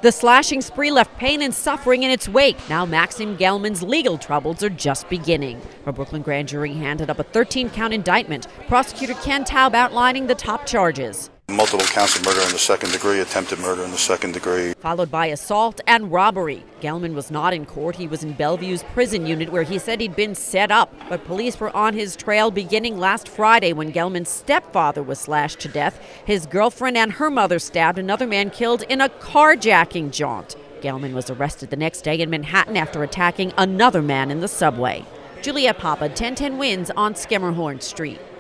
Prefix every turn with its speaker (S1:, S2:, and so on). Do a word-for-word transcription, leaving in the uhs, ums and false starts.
S1: The slashing spree left pain and suffering in its wake. Now Maxim Gelman's legal troubles are just beginning. A Brooklyn grand jury handed up a thirteen count indictment. Prosecutor Ken Taub outlining the top charges.
S2: Multiple counts of murder in the second degree, attempted murder in the second degree.
S1: Followed by assault and robbery. Gelman was not in court. He was in Bellevue's prison unit where he said he'd been set up. But police were on his trail beginning last Friday when Gelman's stepfather was slashed to death. His girlfriend and her mother stabbed. Another man killed in a carjacking jaunt. Gelman was arrested the next day in Manhattan after attacking another man in the subway. Juliette Papa, ten ten Wins on Skimmerhorn Street.